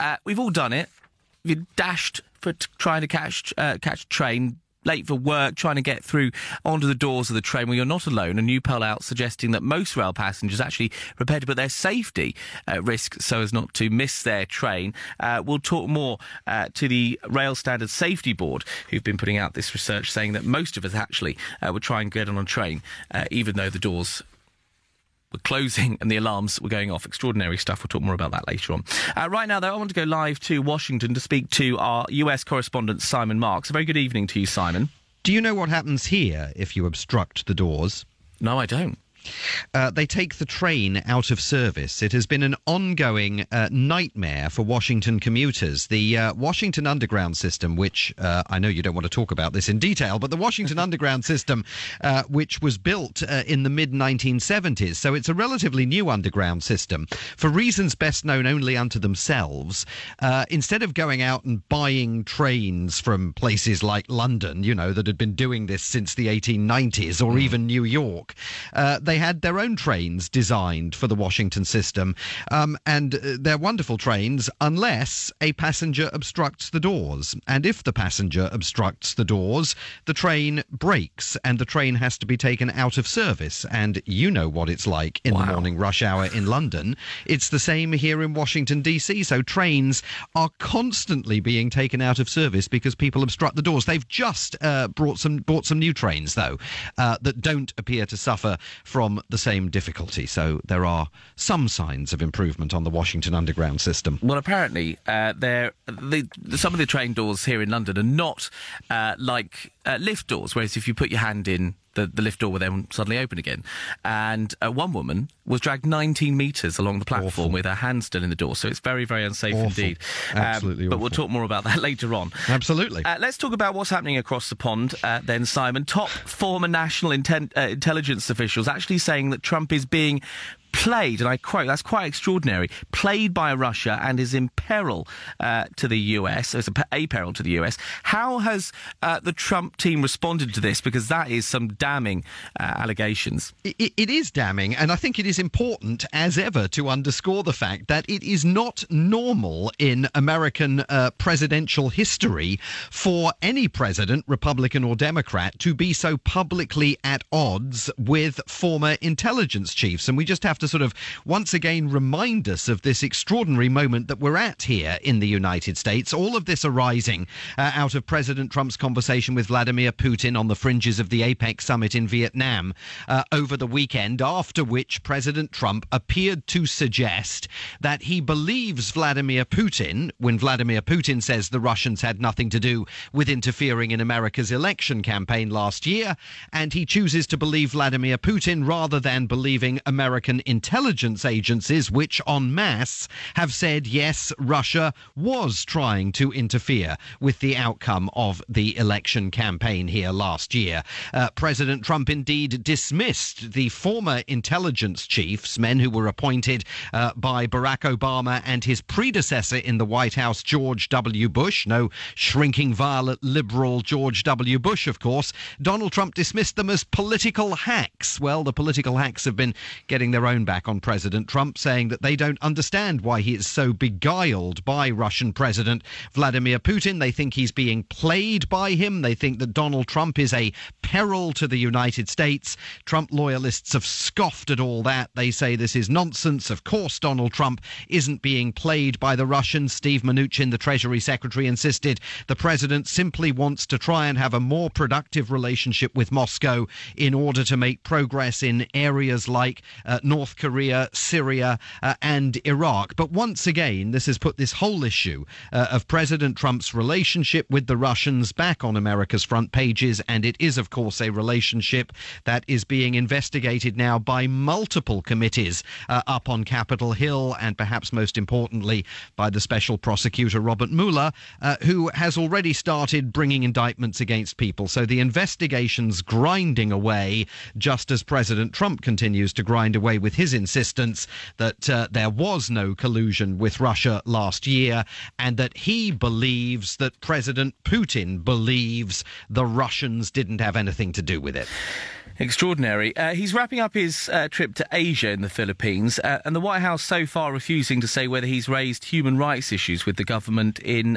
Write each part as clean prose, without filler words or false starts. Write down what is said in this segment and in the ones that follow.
we've all done it. You're dashed for trying to catch a train, late for work, trying to get through onto the doors of the train. Well, you're not alone. A new poll out suggesting that most rail passengers actually prepare to put their safety at risk so as not to miss their train. We'll talk more to the Rail Standards Safety Board, who've been putting out this research saying that most of us actually would try and get on a train, even though the doors were closing and the alarms were going off. Extraordinary stuff. We'll talk more about that later on. Right now, though, I want to go live to Washington to speak to our US correspondent, Simon Marks. A very good evening to you, Simon. Do you know what happens here if you obstruct the doors? No, I don't. They take the train out of service. It has been an ongoing nightmare for Washington commuters. The Washington Underground system, which I know you don't want to talk about this in detail, but the Washington Underground system, which was built in the mid-1970s, so it's a relatively new underground system, for reasons best known only unto themselves. Instead of going out and buying trains from places like London, you know, that had been doing this since the 1890s, or even New York, they had their own trains designed for the Washington system, and they're wonderful trains unless a passenger obstructs the doors. And if the passenger obstructs the doors, the train breaks and the train has to be taken out of service. And you know what it's like in the morning rush hour in London. It's the same here in Washington, D.C. So trains are constantly being taken out of service because people obstruct the doors. They've just bought some new trains, though, that don't appear to suffer from the same difficulty. So there are some signs of improvement on the Washington Underground system. Well, apparently, some of the train doors here in London are not like lift doors, whereas if you put your hand in, the lift door will then suddenly open again. And one woman was dragged 19 metres along the platform with her hand still in the door. So it's very, very unsafe indeed. Absolutely But awful. we'll talk more about that later on. Absolutely. Let's talk about what's happening across the pond then, Simon. Top former national intelligence officials actually saying that Trump is being played, and I quote, that's quite extraordinary, played by Russia and is in peril to the US, as a peril to the US. How has the Trump team responded to this? Because that is some damning allegations. It is damning, and I think it is important, as ever, to underscore the fact that it is not normal in American presidential history for any president, Republican or Democrat, to be so publicly at odds with former intelligence chiefs. And we just have to sort of once again remind us of this extraordinary moment that we're at here in the United States. All of this arising out of President Trump's conversation with Vladimir Putin on the fringes of the APEC summit in Vietnam over the weekend, after which President Trump appeared to suggest that he believes Vladimir Putin when Vladimir Putin says the Russians had nothing to do with interfering in America's election campaign last year, and he chooses to believe Vladimir Putin rather than believing American intelligence agencies, which en masse have said, yes, Russia was trying to interfere with the outcome of the election campaign here last year. President Trump indeed dismissed the former intelligence chiefs, men who were appointed by Barack Obama and his predecessor in the White House, George W. Bush. No shrinking violet liberal George W. Bush, of course. Donald Trump dismissed them as political hacks. Well, the political hacks have been getting their own back on President Trump, saying that they don't understand why he is so beguiled by Russian President Vladimir Putin. They think he's being played by him. They think that Donald Trump is a peril to the United States. Trump loyalists have scoffed at all that. They say this is nonsense. Of course, Donald Trump isn't being played by the Russians. Steve Mnuchin, the Treasury Secretary, insisted the president simply wants to try and have a more productive relationship with Moscow in order to make progress in areas like North Korea, Syria, and Iraq. But once again, this has put this whole issue of President Trump's relationship with the Russians back on America's front pages, and it is, of course, a relationship that is being investigated now by multiple committees up on Capitol Hill, and perhaps most importantly by the special prosecutor Robert Mueller, who has already started bringing indictments against people. So the investigation's grinding away, just as President Trump continues to grind away with his insistence that there was no collusion with Russia last year, and that he believes that President Putin believes the Russians didn't have anything to do with it. Extraordinary. He's wrapping up his trip to Asia in the Philippines, and the White House so far refusing to say whether he's raised human rights issues with the government in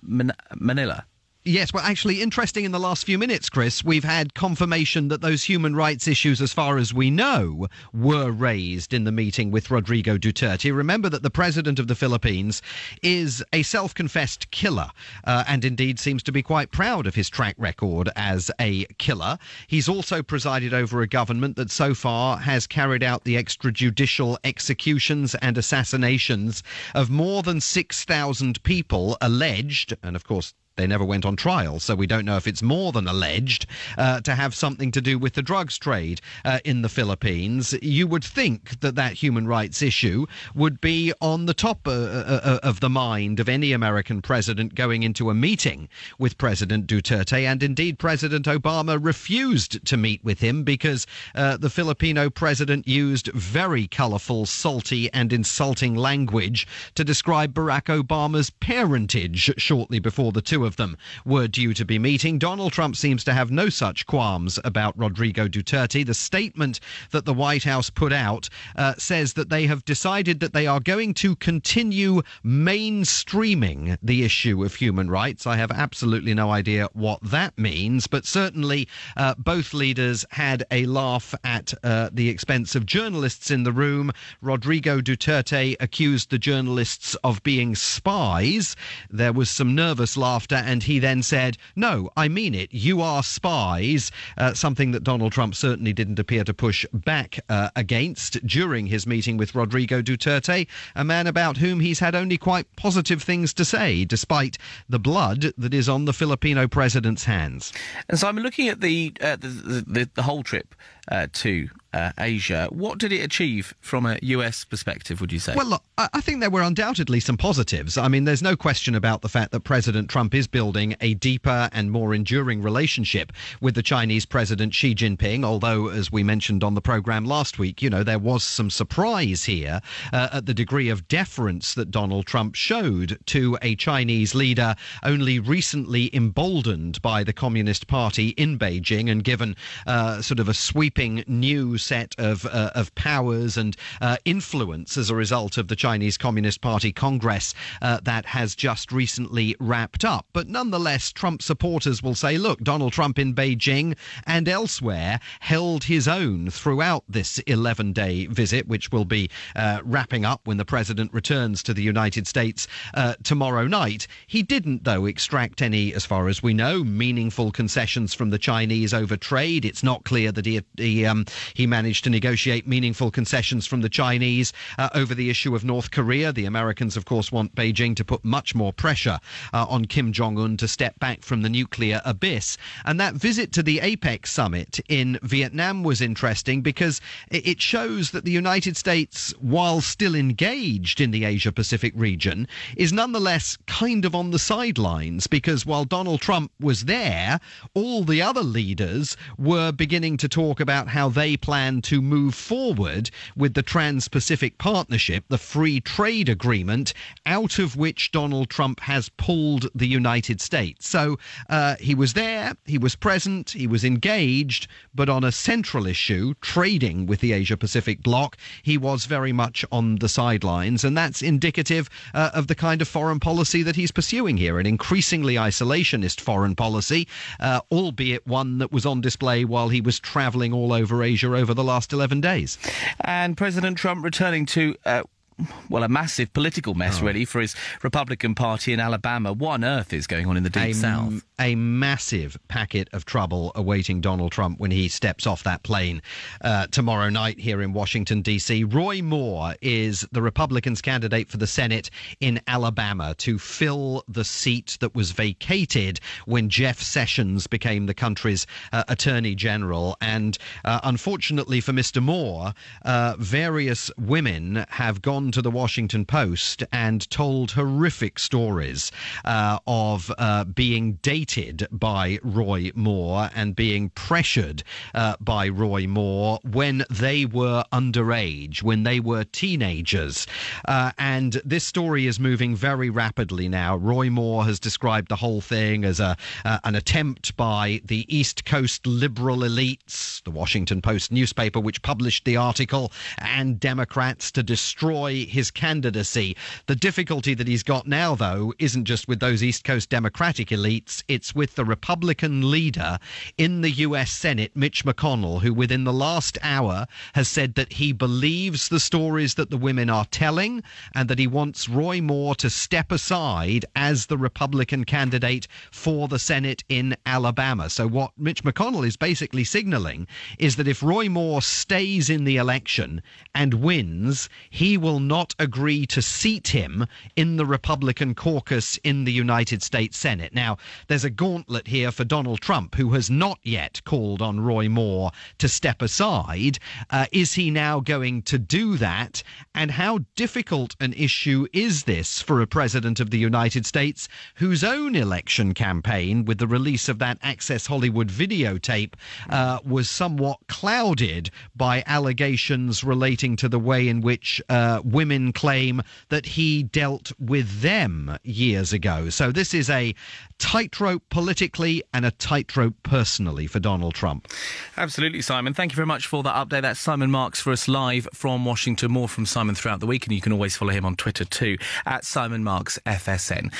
Manila. Yes, well, actually, interesting in the last few minutes, Chris, we've had confirmation that those human rights issues, as far as we know, were raised in the meeting with Rodrigo Duterte. Remember that the president of the Philippines is a self-confessed killer, and indeed seems to be quite proud of his track record as a killer. He's also presided over a government that so far has carried out the extrajudicial executions and assassinations of more than 6,000 people alleged, and of course, they never went on trial, so we don't know if it's more than alleged to have something to do with the drugs trade in the Philippines. You would think that that human rights issue would be on the top of the mind of any American president going into a meeting with President Duterte, and indeed President Obama refused to meet with him because the Filipino president used very colourful, salty and insulting language to describe Barack Obama's parentage shortly before the two of them were due to be meeting. Donald Trump seems to have no such qualms about Rodrigo Duterte. The statement that the White House put out says that they have decided that they are going to continue mainstreaming the issue of human rights. I have absolutely no idea what that means, but certainly both leaders had a laugh at the expense of journalists in the room. Rodrigo Duterte accused the journalists of being spies. There was some nervous laughter, and he then said, "No, I mean it. You are spies," something that Donald Trump certainly didn't appear to push back against during his meeting with Rodrigo Duterte, a man about whom he's had only quite positive things to say, despite the blood that is on the Filipino president's hands. And so I'm looking at the whole trip to Asia. What did it achieve from a US perspective, would you say? Well, look, I think there were undoubtedly some positives. I mean, there's no question about the fact that President Trump is building a deeper and more enduring relationship with the Chinese President Xi Jinping, although, as we mentioned on the programme last week, you know, there was some surprise here at the degree of deference that Donald Trump showed to a Chinese leader only recently emboldened by the Communist Party in Beijing and given sort of a sweeping new set of powers and influence as a result of the Chinese Communist Party Congress that has just recently wrapped up. But nonetheless, Trump supporters will say, look, Donald Trump in Beijing and elsewhere held his own throughout this 11-day visit, which will be wrapping up when the president returns to the United States tomorrow night. He didn't, though, extract any, as far as we know, meaningful concessions from the Chinese over trade. It's not clear that he managed to negotiate meaningful concessions from the Chinese over the issue of North Korea. The Americans, of course, want Beijing to put much more pressure on Kim Jong-un to step back from the nuclear abyss. And that visit to the APEC summit in Vietnam was interesting because it shows that the United States, while still engaged in the Asia-Pacific region, is nonetheless kind of on the sidelines, because while Donald Trump was there, all the other leaders were beginning to talk about how they plan to move forward with the Trans-Pacific Partnership, the free trade agreement, out of which Donald Trump has pulled the United States. So he was there, he was present, he was engaged, but on a central issue, trading with the Asia-Pacific bloc, he was very much on the sidelines. And that's indicative of the kind of foreign policy that he's pursuing here, an increasingly isolationist foreign policy, albeit one that was on display while he was travelling all over Asia over the last 11 days. And President Trump returning to well, a massive political mess, really, for his Republican Party in Alabama. What on earth is going on in the Deep South? A massive packet of trouble awaiting Donald Trump when he steps off that plane tomorrow night here in Washington, D.C. Roy Moore is the Republicans' candidate for the Senate in Alabama to fill the seat that was vacated when Jeff Sessions became the country's Attorney General. And unfortunately for Mr. Moore, various women have gone gone to the Washington Post and told horrific stories of being dated by Roy Moore and being pressured by Roy Moore when they were underage, when they were teenagers. And this story is moving very rapidly now. Roy Moore has described the whole thing as an attempt by the East Coast liberal elites, the Washington Post newspaper which published the article, and Democrats to destroy his candidacy. The difficulty that he's got now, though, isn't just with those East Coast Democratic elites, it's with the Republican leader in the US Senate, Mitch McConnell, who within the last hour has said that he believes the stories that the women are telling and that he wants Roy Moore to step aside as the Republican candidate for the Senate in Alabama. So what Mitch McConnell is basically signaling is that if Roy Moore stays in the election and wins, he will not agree to seat him in the Republican caucus in the United States Senate. Now, there's a gauntlet here for Donald Trump, who has not yet called on Roy Moore to step aside. Is he now going to do that? And how difficult an issue is this for a president of the United States whose own election campaign, with the release of that Access Hollywood videotape, was somewhat clouded by allegations relating to the way in which women claim that he dealt with them years ago. So this is a tightrope politically and a tightrope personally for Donald Trump. Absolutely, Simon. Thank you very much for that update. That's Simon Marks for us live from Washington. More from Simon throughout the week, and you can always follow him on Twitter too, at Simon Marks FSN.